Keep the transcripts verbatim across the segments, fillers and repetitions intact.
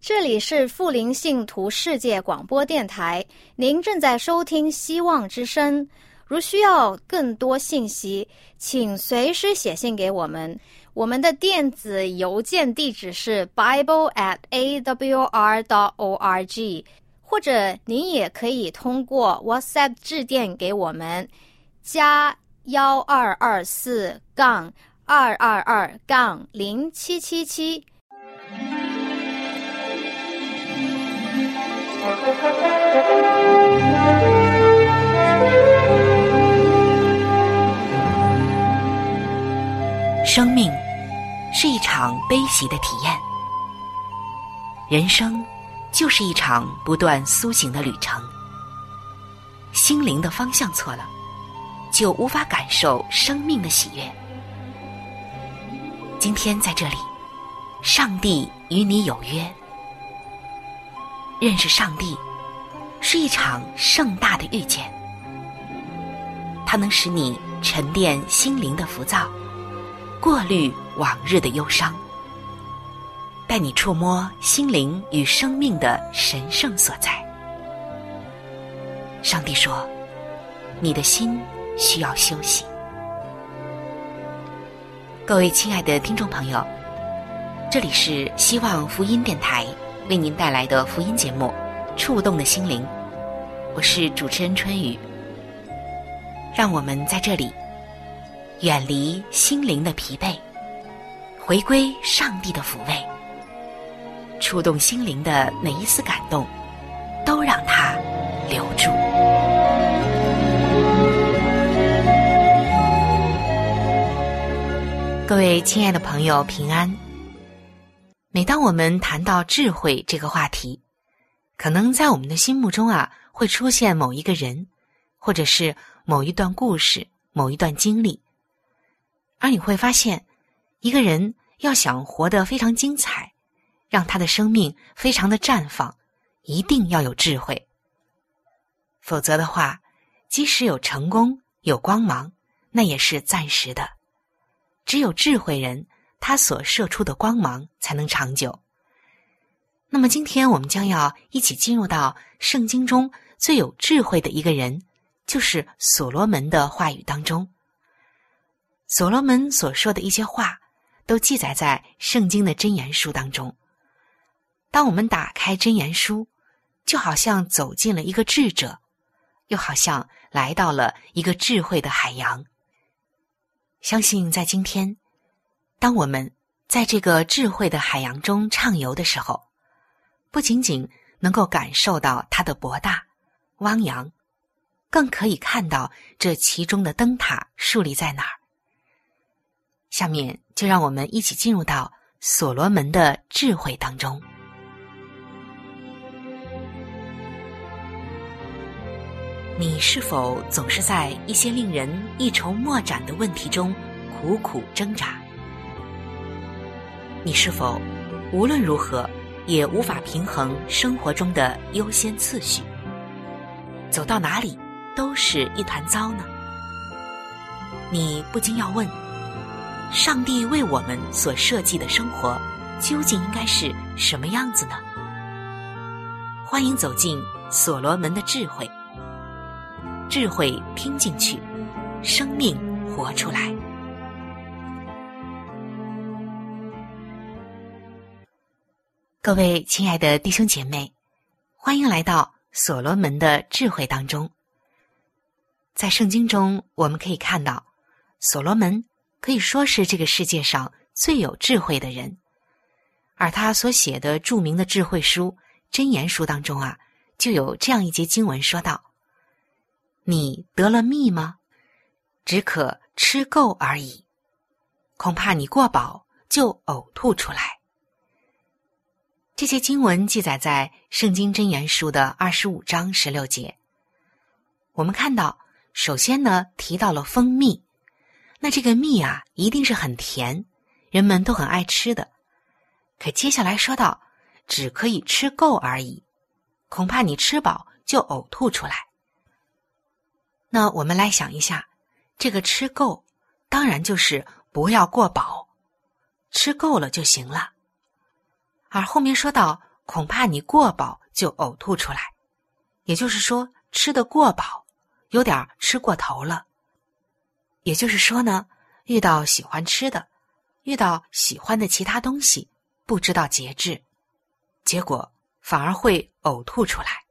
这里是富林信徒世界广播电台，您正在收听希望之声。如需要更多信息，请随时写信给我们。我们的电子邮件地址是 bible at a w r dot org， 或者您也可以通过 WhatsApp 致电给我们，加幺二二四杠二二二杠零七七七。 生命是一场悲喜的体验，人生就是一场不断苏醒的旅程。心灵的方向错了，就无法感受生命的喜悦。今天在这里，上帝与你有约。认识上帝是一场盛大的遇见，它能使你沉淀心灵的浮躁，过滤往日的忧伤，带你触摸心灵与生命的神圣所在。上帝说，你的心需要休息。各位亲爱的听众朋友，这里是希望福音电台为您带来的福音节目《触动的心灵》，我是主持人春雨。让我们在这里远离心灵的疲惫，回归上帝的抚慰，触动心灵的每一丝感动，都让它留住。各位亲爱的朋友，平安。每当我们谈到智慧这个话题，可能在我们的心目中啊，会出现某一个人，或者是某一段故事，某一段经历。而你会发现，一个人要想活得非常精彩，让他的生命非常的绽放，一定要有智慧。否则的话，即使有成功，有光芒，那也是暂时的。只有智慧人，他所射出的光芒才能长久。那么今天我们将要一起进入到圣经中最有智慧的一个人，就是所罗门的话语当中。所罗门所说的一些话都记载在圣经的箴言书当中。当我们打开箴言书，就好像走进了一个智者，又好像来到了一个智慧的海洋。相信在今天，当我们在这个智慧的海洋中畅游的时候，不仅仅能够感受到它的博大汪洋，更可以看到这其中的灯塔树立在哪儿。下面就让我们一起进入到所罗门的智慧当中。你是否总是在一些令人一筹莫展的问题中苦苦挣扎？你是否无论如何也无法平衡生活中的优先次序？走到哪里都是一团糟呢？你不禁要问，上帝为我们所设计的生活究竟应该是什么样子呢？欢迎走进所罗门的智慧，智慧听进去，生命活出来。各位亲爱的弟兄姐妹，欢迎来到所罗门的智慧当中。在圣经中，我们可以看到，所罗门可以说是这个世界上最有智慧的人，而他所写的著名的智慧书箴言书当中啊，就有这样一节经文说道：你得了蜜吗？只可吃够而已，恐怕你过饱就呕吐出来。这些经文记载在圣经箴言书的二十五章十六节。我们看到，首先呢提到了蜂蜜，那这个蜜啊一定是很甜，人们都很爱吃的。可接下来说到，只可以吃够而已，恐怕你吃饱就呕吐出来。那我们来想一下，这个吃够当然就是不要过饱，吃够了就行了。而后面说到恐怕你过饱就呕吐出来，也就是说吃得过饱，有点吃过头了。也就是说呢，遇到喜欢吃的，遇到喜欢的其他东西，不知道节制，结果反而会呕吐出来。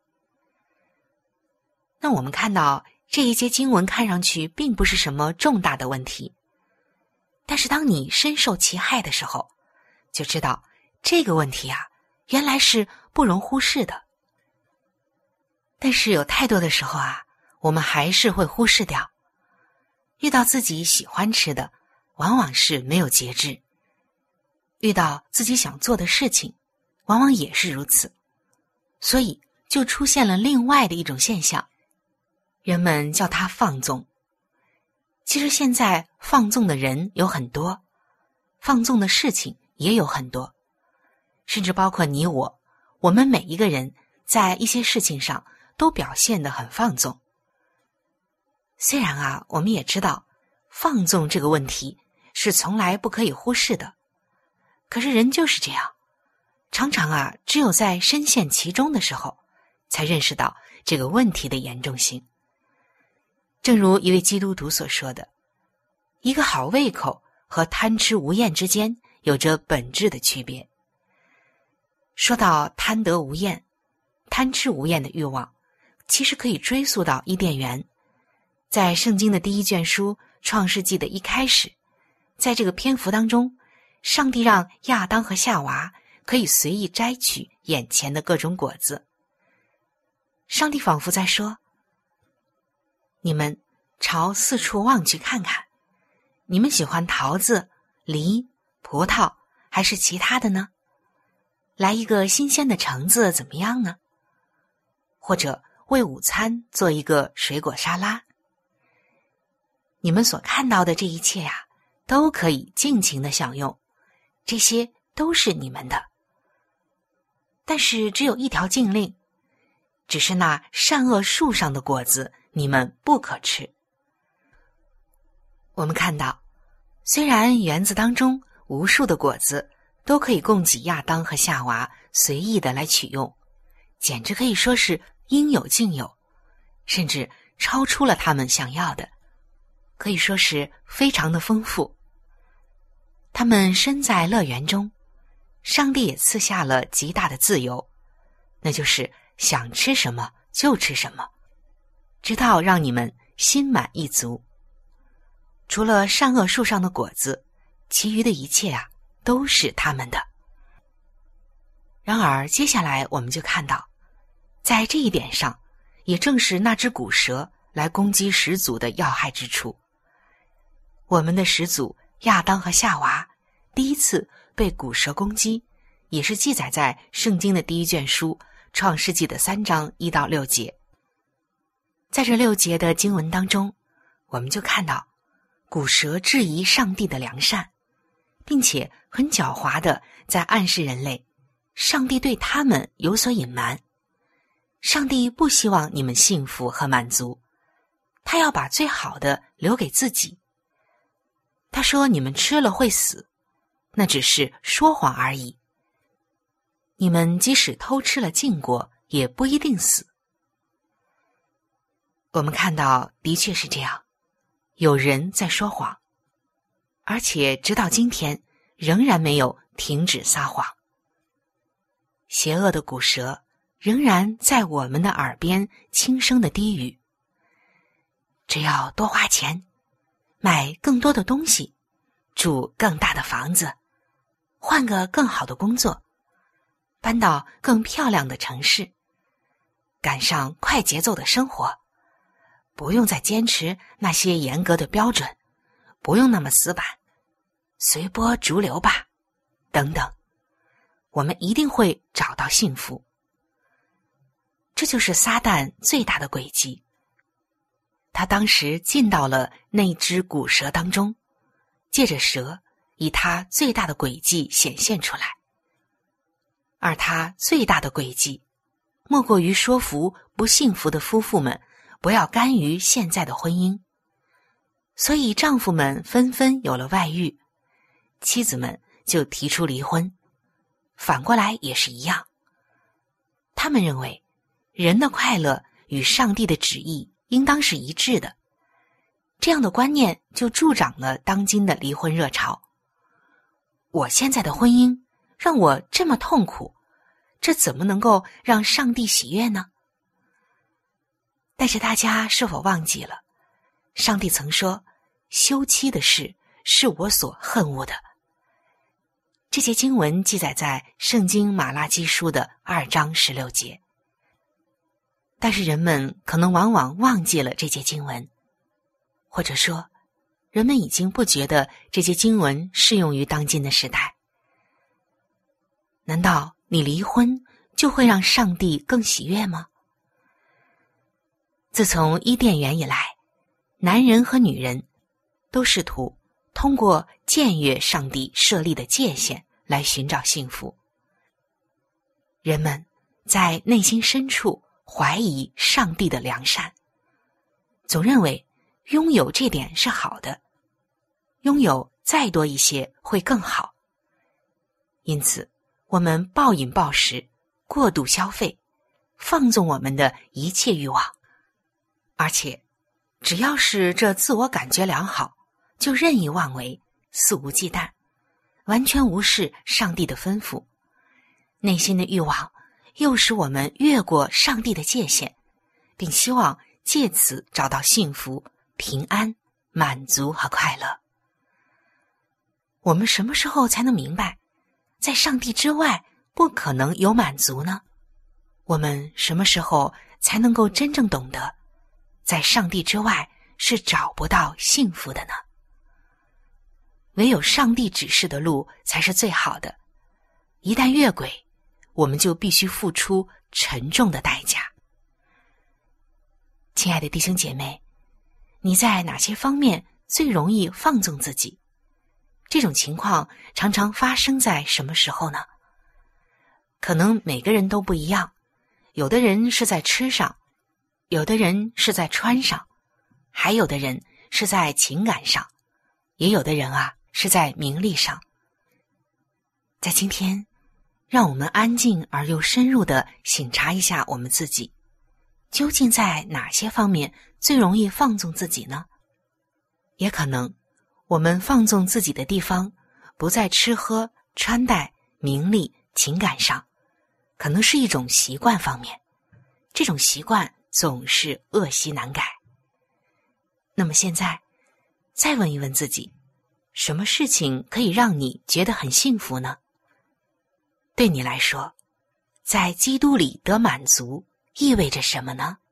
那我们看到这一节经文看上去并不是什么重大的问题，但是当你深受其害的时候，就知道这个问题啊，原来是不容忽视的。但是有太多的时候啊，我们还是会忽视掉。遇到自己喜欢吃的，往往是没有节制；遇到自己想做的事情，往往也是如此。所以就出现了另外的一种现象，人们叫它放纵。其实现在放纵的人有很多，放纵的事情也有很多，甚至包括你我，我们每一个人在一些事情上都表现得很放纵。虽然啊，我们也知道放纵这个问题是从来不可以忽视的，可是人就是这样，常常啊，只有在深陷其中的时候，才认识到这个问题的严重性。正如一位基督徒所说的，一个好胃口和贪吃无厌之间有着本质的区别。说到贪得无厌，贪吃无厌的欲望，其实可以追溯到伊甸园。在圣经的第一卷书创世纪的一开始，在这个篇幅当中，上帝让亚当和夏娃可以随意摘取眼前的各种果子。上帝仿佛在说，你们朝四处望去看看，你们喜欢桃子、梨、葡萄还是其他的呢？来一个新鲜的橙子怎么样呢？或者为午餐做一个水果沙拉。你们所看到的这一切啊，都可以尽情的享用，这些都是你们的。但是只有一条禁令，只是那善恶树上的果子你们不可吃。我们看到，虽然园子当中无数的果子都可以供给亚当和夏娃随意的来取用，简直可以说是应有尽有，甚至超出了他们想要的，可以说是非常的丰富。他们身在乐园中，上帝也赐下了极大的自由，那就是想吃什么就吃什么，直到让你们心满意足。除了善恶树上的果子，其余的一切啊，都是他们的。然而接下来我们就看到，在这一点上，也正是那只古蛇来攻击始祖的要害之处。我们的始祖亚当和夏娃第一次被古蛇攻击，也是记载在圣经的第一卷书创世纪的三章一到六节。在这六节的经文当中，我们就看到古蛇质疑上帝的良善，并且很狡猾地在暗示人类，上帝对他们有所隐瞒。上帝不希望你们幸福和满足，他要把最好的留给自己。他说你们吃了会死，那只是说谎而已。你们即使偷吃了禁果，也不一定死。我们看到的确是这样，有人在说谎，而且直到今天仍然没有停止撒谎。邪恶的古蛇仍然在我们的耳边轻声的低语，只要多花钱，买更多的东西，住更大的房子，换个更好的工作，搬到更漂亮的城市，赶上快节奏的生活，不用再坚持那些严格的标准，不用那么死板，随波逐流吧，等等，我们一定会找到幸福。这就是撒旦最大的诡计。他当时进到了那只古蛇当中，借着蛇以他最大的诡计显现出来。而他最大的诡计，莫过于说服不幸福的夫妇们不要甘于现在的婚姻。所以丈夫们纷纷有了外遇，妻子们就提出离婚，反过来也是一样， 他们认为人的快乐与上帝的旨意应当是一致的，这样的观念就助长了当今的离婚热潮。我现在的婚姻让我这么痛苦，这怎么能够让上帝喜悦呢？但是大家是否忘记了，上帝曾说，休妻的事是我所恨恶的。这节经文记载在圣经马拉基书的二章十六节。但是人们可能往往忘记了这节经文，或者说人们已经不觉得这节经文适用于当今的时代。难道你离婚就会让上帝更喜悦吗？自从伊甸园以来，男人和女人都试图通过僭越上帝设立的界限来寻找幸福。人们在内心深处怀疑上帝的良善，总认为拥有这点是好的，拥有再多一些会更好。因此我们暴饮暴食，过度消费，放纵我们的一切欲望，而且只要是这自我感觉良好，就任意妄为，肆无忌惮，完全无视上帝的吩咐。内心的欲望又使我们越过上帝的界限，并希望借此找到幸福、平安、满足和快乐。我们什么时候才能明白，在上帝之外不可能有满足呢？我们什么时候才能够真正懂得，在上帝之外是找不到幸福的呢？唯有上帝指示的路才是最好的，一旦越轨，我们就必须付出沉重的代价。亲爱的弟兄姐妹，你在哪些方面最容易放纵自己？这种情况常常发生在什么时候呢？可能每个人都不一样，有的人是在吃上，有的人是在穿上，还有的人是在情感上，也有的人啊是在名利上。在今天，让我们安静而又深入地省察一下我们自己，究竟在哪些方面最容易放纵自己呢？也可能我们放纵自己的地方不在吃喝、穿戴、名利、情感上，可能是一种习惯方面，这种习惯总是恶习难改。那么现在再问一问自己，什么事情可以让你觉得很幸福呢？对你来说，在基督里得满足意味着什么呢？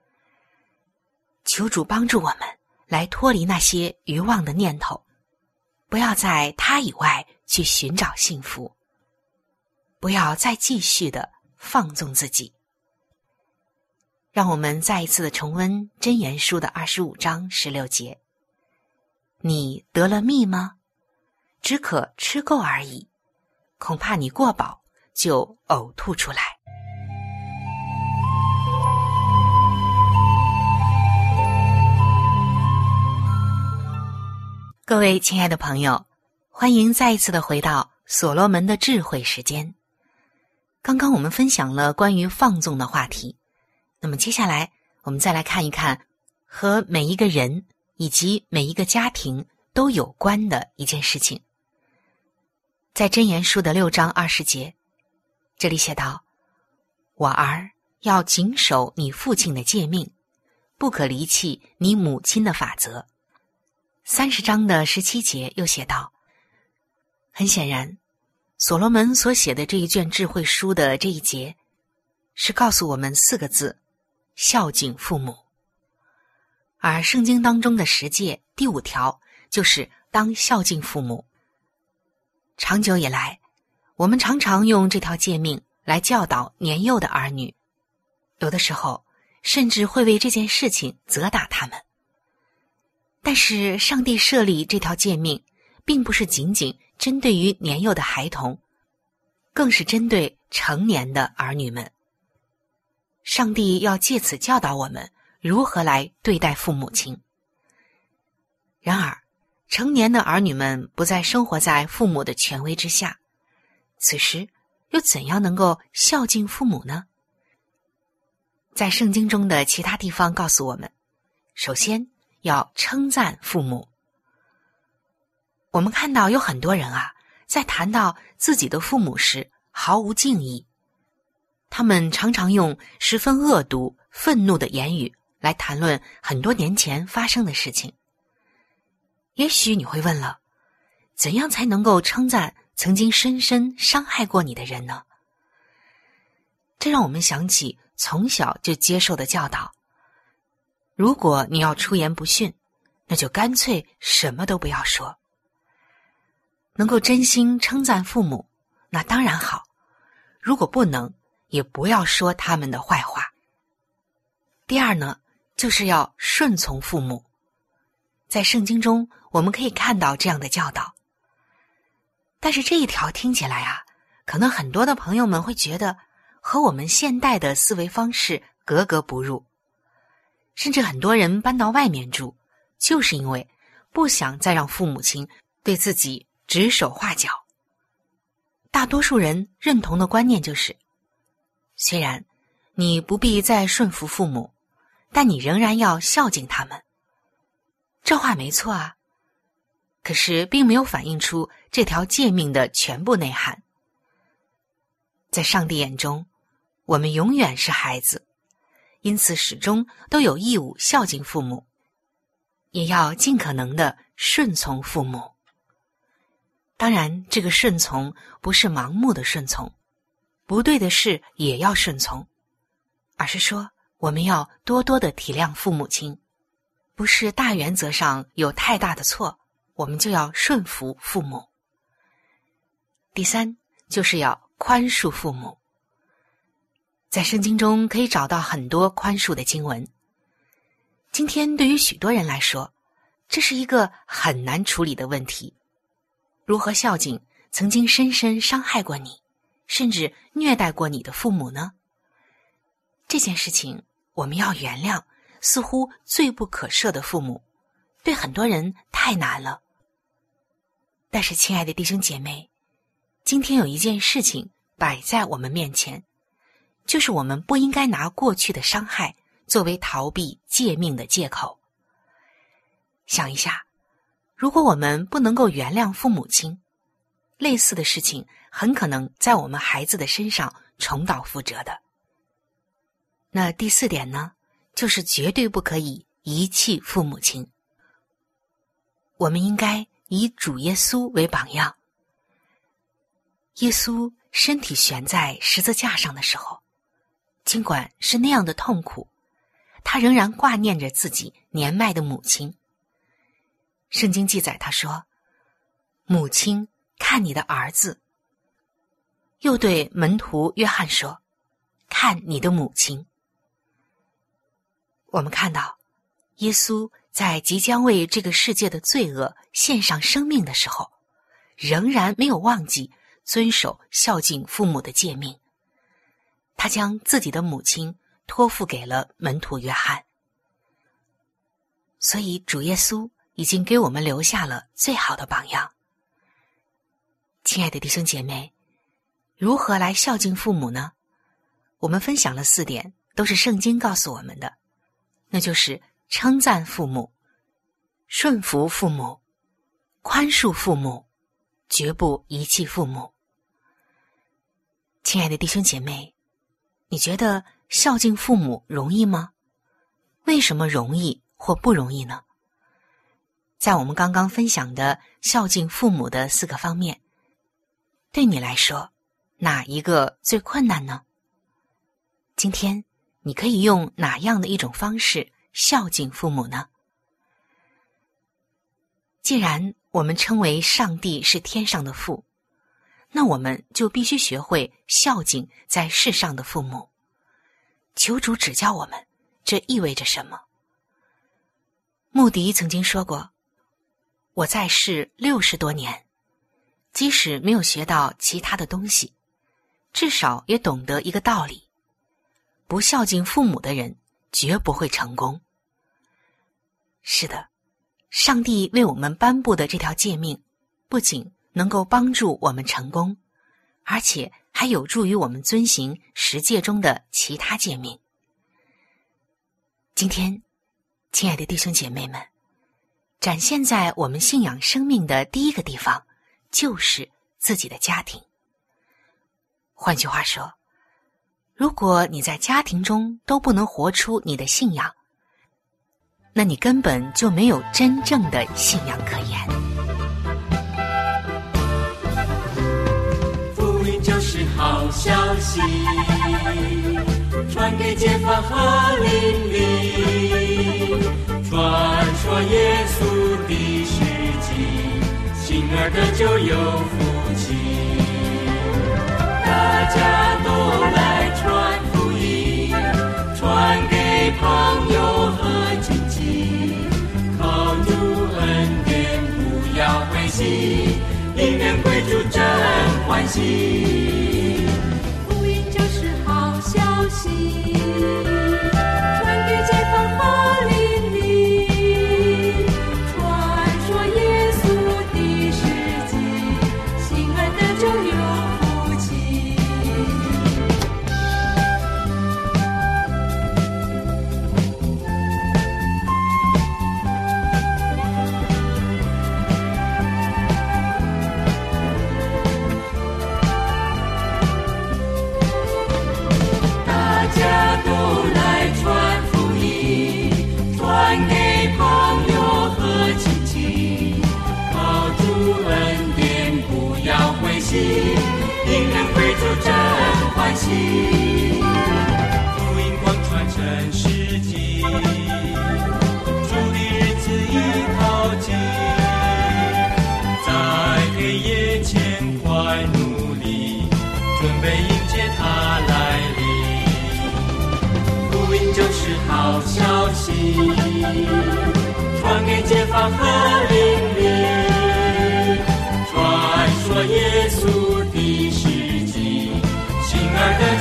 求主帮助我们来脱离那些愚妄的念头，不要在他以外去寻找幸福，不要再继续的放纵自己。让我们再一次的重温箴言书的二十五章十六节。你得了蜜吗？只可吃够而已，恐怕你过饱就呕吐出来。各位亲爱的朋友，欢迎再一次的回到所罗门的智慧时间。刚刚我们分享了关于放纵的话题，那么接下来我们再来看一看和每一个人以及每一个家庭都有关的一件事情。在箴言书的六章二十节，这里写道：我儿，要谨守你父亲的诫命，不可离弃你母亲的法则。三十章的十七节又写道，很显然，所罗门所写的这一卷智慧书的这一节，是告诉我们四个字：孝敬父母。而圣经当中的十诫第五条就是当孝敬父母。长久以来，我们常常用这条诫命来教导年幼的儿女，有的时候甚至会为这件事情责打他们。但是上帝设立这条诫命，并不是仅仅针对于年幼的孩童，更是针对成年的儿女们。上帝要借此教导我们如何来对待父母亲。然而，成年的儿女们不再生活在父母的权威之下，此时又怎样能够孝敬父母呢？ 在圣经中的其他地方告诉我们，首先要称赞父母。我们看到有很多人啊，在谈到自己的父母时毫无敬意，他们常常用十分恶毒、愤怒的言语来谈论很多年前发生的事情。也许你会问了，怎样才能够称赞曾经深深伤害过你的人呢？这让我们想起从小就接受的教导，如果你要出言不逊，那就干脆什么都不要说。能够真心称赞父母，那当然好，如果不能，也不要说他们的坏话。第二呢，就是要顺从父母。在圣经中，我们可以看到这样的教导。但是这一条听起来啊，可能很多的朋友们会觉得和我们现代的思维方式格格不入。甚至很多人搬到外面住，就是因为不想再让父母亲对自己指手画脚。大多数人认同的观念就是，虽然你不必再顺服父母，但你仍然要孝敬他们。这话没错啊，可是并没有反映出这条诫命的全部内涵。在上帝眼中，我们永远是孩子，因此始终都有义务孝敬父母，也要尽可能的顺从父母。当然，这个顺从不是盲目的顺从，不对的事也要顺从，而是说我们要多多的体谅父母亲，不是大原则上有太大的错，我们就要顺服父母。第三，就是要宽恕父母。在圣经中可以找到很多宽恕的经文。今天对于许多人来说，这是一个很难处理的问题。如何孝敬曾经深深伤害过你，甚至虐待过你的父母呢？这件事情我们要原谅似乎罪不可赦的父母，对很多人太难了。但是亲爱的弟兄姐妹，今天有一件事情摆在我们面前，就是我们不应该拿过去的伤害作为逃避诫命的借口。想一下，如果我们不能够原谅父母亲，类似的事情很可能在我们孩子的身上重蹈覆辙的。那第四点呢，就是绝对不可以遗弃父母亲。我们应该以主耶稣为榜样。耶稣身体悬在十字架上的时候，尽管是那样的痛苦，他仍然挂念着自己年迈的母亲。圣经记载他说，母亲，看你的儿子。又对门徒约翰说，看你的母亲。我们看到耶稣在即将为这个世界的罪恶献上生命的时候，仍然没有忘记遵守孝敬父母的诫命。他将自己的母亲托付给了门徒约翰。所以主耶稣已经给我们留下了最好的榜样。亲爱的弟兄姐妹，如何来孝敬父母呢？我们分享了四点，都是圣经告诉我们的，那就是称赞父母、顺服父母、宽恕父母，绝不遗弃父母。亲爱的弟兄姐妹，你觉得孝敬父母容易吗？为什么容易或不容易呢？在我们刚刚分享的孝敬父母的四个方面，对你来说，哪一个最困难呢？今天你可以用哪样的一种方式孝敬父母呢？既然我们称为上帝是天上的父，那我们就必须学会孝敬在世上的父母。求主指教我们，这意味着什么？穆迪曾经说过，我在世六十多年，即使没有学到其他的东西，至少也懂得一个道理：不孝敬父母的人绝不会成功。是的，上帝为我们颁布的这条诫命，不仅能够帮助我们成功，而且还有助于我们遵行十诫中的其他诫命。 今天，亲爱的弟兄姐妹们，展现在我们信仰生命的第一个地方，就是自己的家庭。换句话说，如果你在家庭中都不能活出你的信仰，那你根本就没有真正的信仰可言。 福音就是好消息，传给街坊和邻里，传说耶稣的事迹，信儿的就有福气。大家都来传福音，传给朋友和亲戚，靠主恩典不要灰心，因人归主真欢喜。福音就是好消息，传给街坊和邻里，传说耶稣的事迹，信儿的就有福气。大家都来传福音，传给朋友和亲戚，靠主恩典不要灰心，因人归主真欢喜。福音光传真实际，主的日子已靠近，在黑夜前快努力，准备迎接他来临。福音就是好消息，传给街坊和邻里，传说耶稣的事迹，信儿的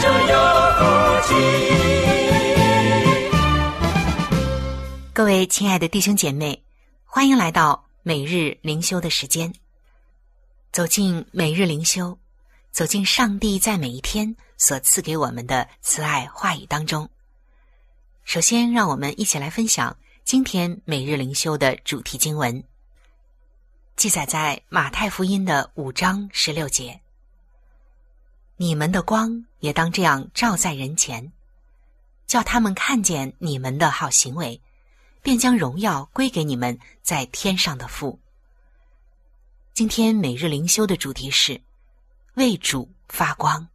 就有福气。 各位亲爱的弟兄姐妹，欢迎来到每日灵修的时间。走进每日灵修，走进上帝在每一天所赐给我们的慈爱话语当中。首先，让我们一起来分享今天每日灵修的主题经文，记载在马太福音的五章十六节。你们的光也当这样照在人前，叫他们看见你们的好行为，便将荣耀归给你们在天上的父。今天每日灵修的主题是为主发光。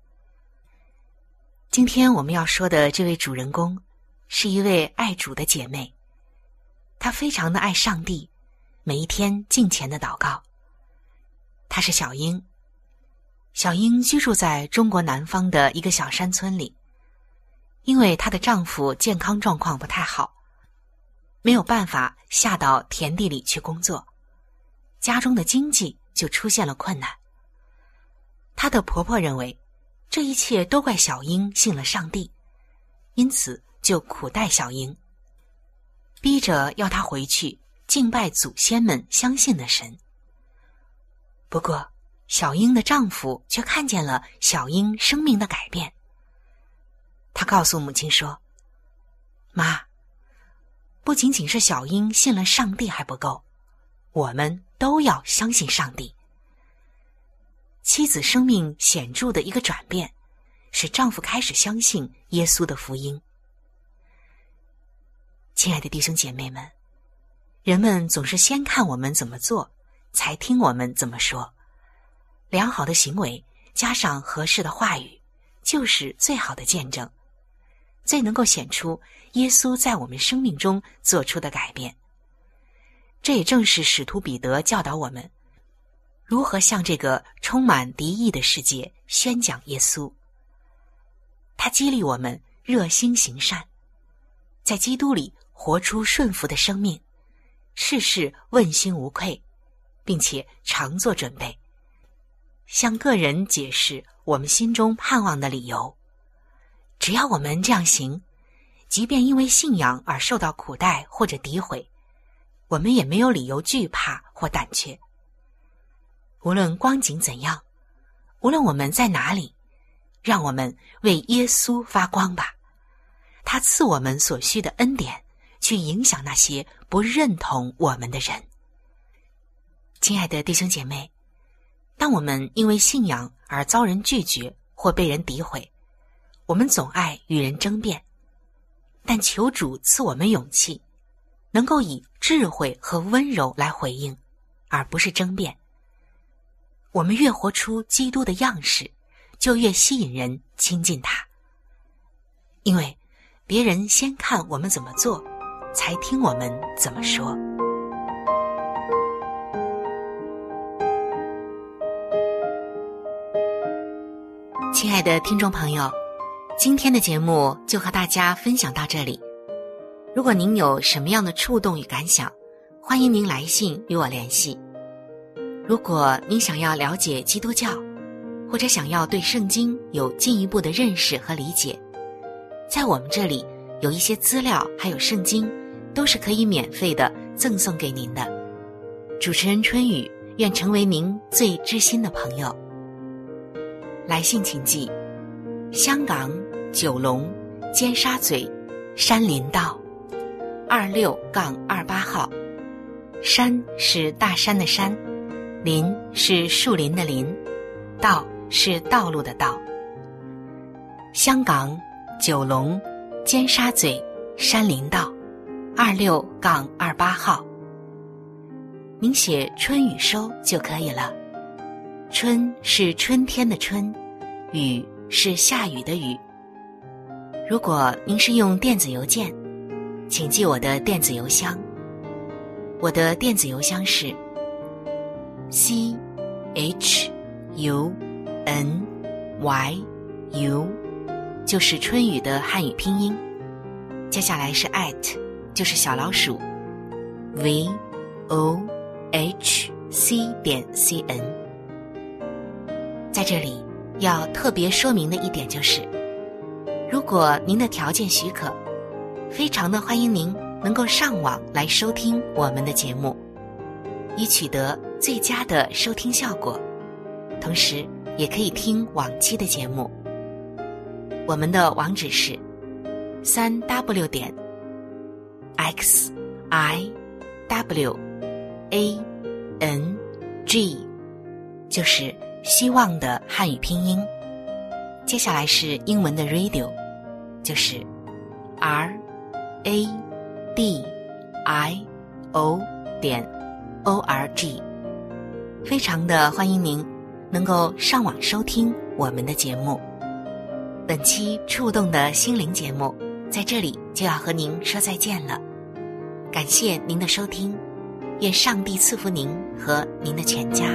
今天我们要说的这位主人公是一位爱主的姐妹，她非常的爱上帝，每一天敬虔的祷告。她是小英。小英居住在中国南方的一个小山村里，因为她的丈夫健康状况不太好，没有办法下到田地里去工作，家中的经济就出现了困难。她的婆婆认为这一切都怪小英信了上帝，因此就苦待小英，逼着要她回去敬拜祖先们相信的神。不过小英的丈夫却看见了小英生命的改变。他告诉母亲说，妈，不仅仅是小英信了上帝还不够，我们都要相信上帝。妻子生命显著的一个转变，使丈夫开始相信耶稣的福音。亲爱的弟兄姐妹们，人们总是先看我们怎么做，才听我们怎么说。良好的行为加上合适的话语，就是最好的见证，最能够显出耶稣在我们生命中做出的改变。这也正是使徒彼得教导我们如何向这个充满敌意的世界宣讲耶稣。他激励我们热心行善，在基督里活出顺服的生命，事事问心无愧，并且常做准备，向个人解释我们心中盼望的理由。只要我们这样行，即便因为信仰而受到苦待或者诋毁，我们也没有理由惧怕或胆怯。无论光景怎样，无论我们在哪里，让我们为耶稣发光吧， 他赐我们所需的恩典，去影响那些不认同我们的人。亲爱的弟兄姐妹，当我们因为信仰而遭人拒绝或被人诋毁，我们总爱与人争辩，但求主赐我们勇气，能够以智慧和温柔来回应，而不是争辩。我们越活出基督的样式，就越吸引人亲近他。因为别人先看我们怎么做，才听我们怎么说。亲爱的听众朋友，今天的节目就和大家分享到这里。如果您有什么样的触动与感想，欢迎您来信与我联系。如果您想要了解基督教，或者想要对圣经有进一步的认识和理解，在我们这里有一些资料还有圣经，都是可以免费的赠送给您的。主持人春雨愿成为您最知心的朋友。来信请寄香港九龙尖沙咀山林道二六杠二八号，山是大山的山，林是树林的林，道是道路的道。香港九龙尖沙咀山林道二六杠二八号。您写春雨收就可以了。春是春天的春，雨是下雨的雨。如果您是用电子邮件，请记我的电子邮箱。我的电子邮箱是 c h u n y u， 就是春雨的汉语拼音，接下来是 at， 就是小老鼠 v o h c 点 c n。 在这里要特别说明的一点就是，如果您的条件许可，非常的欢迎您能够上网来收听我们的节目，以取得最佳的收听效果，同时也可以听往期的节目。我们的网址是 三 w 点 x i w a n g， 就是希望的汉语拼音，接下来是英文的 radio， 就是 r a d i o 点 o r g。 非常的欢迎您能够上网收听我们的节目。本期触动的心灵节目在这里就要和您说再见了，感谢您的收听，愿上帝赐福您和您的全家。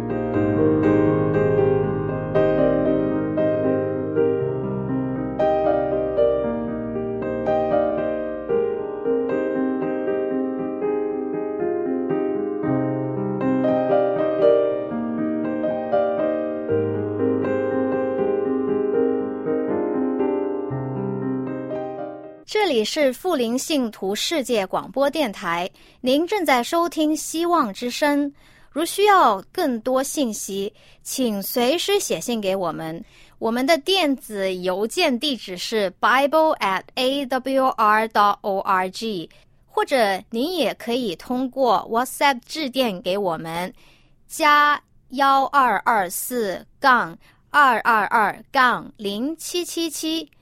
这里是富林信徒世界广播电台，您正在收听希望之声。如需要更多信息，请随时写信给我们。我们的电子邮件地址是 bible at a w r dot o r g， 或者您也可以通过 WhatsApp 致电给我们，加幺二二四杠二二二杠零七七七。